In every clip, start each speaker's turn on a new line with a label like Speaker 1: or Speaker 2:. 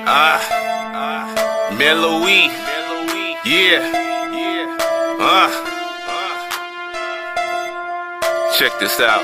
Speaker 1: Mellowy, yeah, check this out,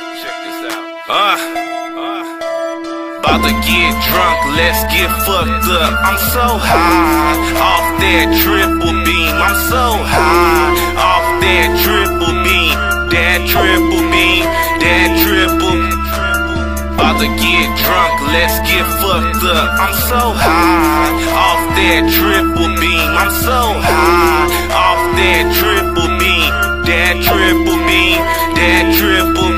Speaker 1: about to get drunk, let's get fucked up. I'm so high, off that triple beam. I'm so high, off that triple beam. That triple beam, that triple. About to get drunk, let's get fucked up. I'm so high, off that triple beam. I'm so high, off that triple beam. That triple beam, that triple.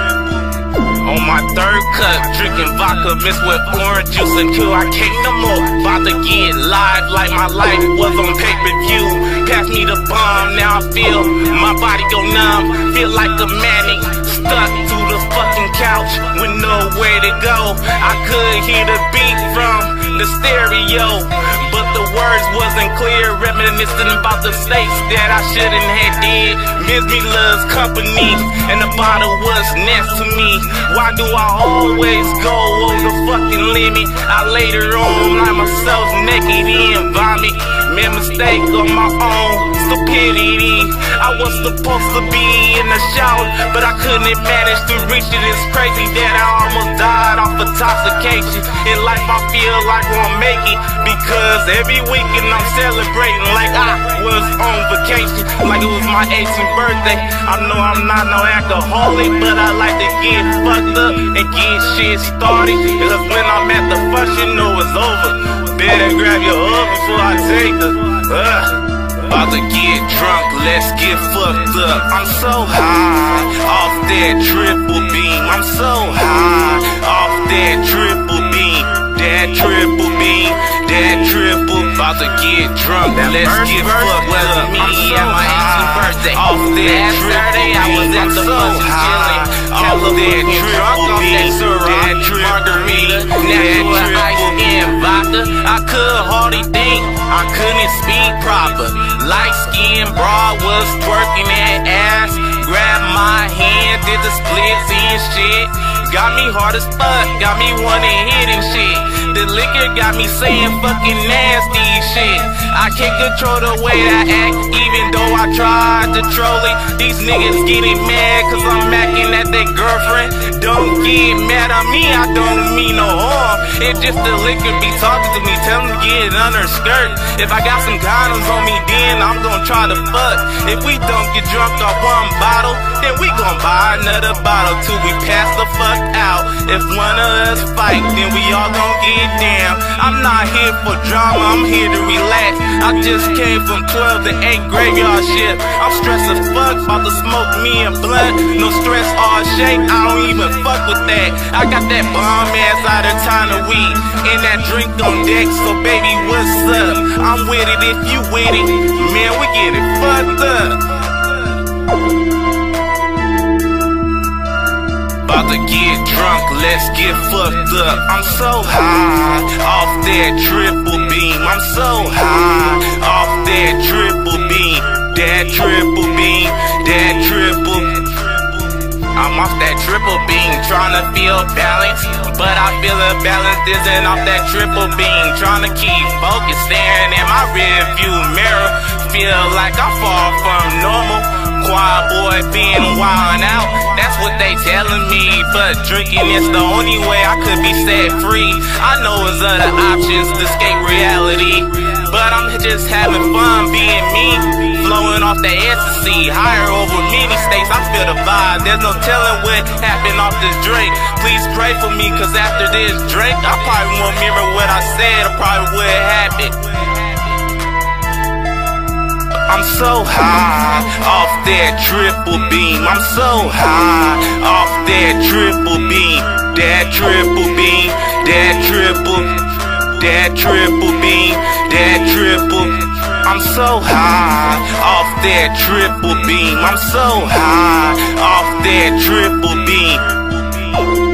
Speaker 1: On my third cup, drinking vodka mixed with orange juice until I can't no more. About to get live like my life was on pay-per-view. Pass me the bomb, now I feel my body go numb. Feel like a manic, stuck to the fucking couch with nowhere to go. I could hear the beat from the stereo, but the words wasn't clear. Reminiscing about the mistakes that I shouldn't have did. Miss me loves company, and the bottle was next to me. Why do I always go over the fucking limit? I later on lie myself naked and vomit. Made mistake on my own stupidity. I was supposed to be in the shower, but I couldn't manage to reach it. It's crazy that I almost died off intoxication. In life I feel like I won't make it, because every weekend I'm celebrating like I was on vacation, like it was my 18th birthday. I know I'm not no alcoholic, but I like to get fucked up and get shit started, because when I'm at the first, you know it's over. Better grab your hug before I take the About to get drunk, let's get fucked up. I'm so high, off that triple beam. I'm so high, off that triple beam. That triple beam, that triple. About to get drunk, let's get fucked up. Me at my 18th birthday. Off that Saturday, I was at the bus chilling. Off that triple beam, that triple margarita, natural ice and vodka. I could hardly think, I couldn't speak proper. Light skinned broad was twerking that ass. Grabbed my hand, did the splits and shit. Got me hard as fuck, got me wanting hit and shit. The liquor got me saying fucking nasty shit. I can't control the way I act, even though I tried to troll it. These niggas getting mad cause I'm macking at their girlfriend. Don't get mad at me, I don't mean no harm. It's just the liquor be talking to me, tell them to get under skirt. If I got some condoms on me, then I'm gonna try to fuck. If we don't get drunk off one bottle, then we gon' buy another bottle till we pass the fuck out. If one of us fight, then we all gon' get down. I'm not here for drama, I'm here to relax. I just came from 12 to 8 graveyard shift. I'm stressed as fuck, about to smoke me a blunt. No stress or shake, I don't even fuck with that. I got that bomb ass out of time of weed, and that drink on deck, so baby what's up? I'm with it if you with it, man we get it fucked up. About to get drunk, let's get fucked up. I'm so high, off that triple beam. I'm so high, off that triple beam. That triple beam, that triple. I'm off that triple beam, trying to feel balanced, but I feel a balance isn't off that triple beam. Trying to keep focused, staring in my rear view mirror. Feel like I fall from normal. Quiet boy being wildin' out, that's what they telling me. But drinking is the only way I could be set free. I know there's other options to escape reality, but I'm just having fun being me. Flowing off the ecstasy, higher over many states. I feel the vibe, there's no telling what happened off this drink. Please pray for me, cause after this drink I probably won't remember what I said, or probably what happened. I'm so high, off that triple beam. I'm so high, off that triple beam. That triple beam, that triple. That triple beam, that triple. I'm so high, off that triple beam. I'm so high, off that triple beam.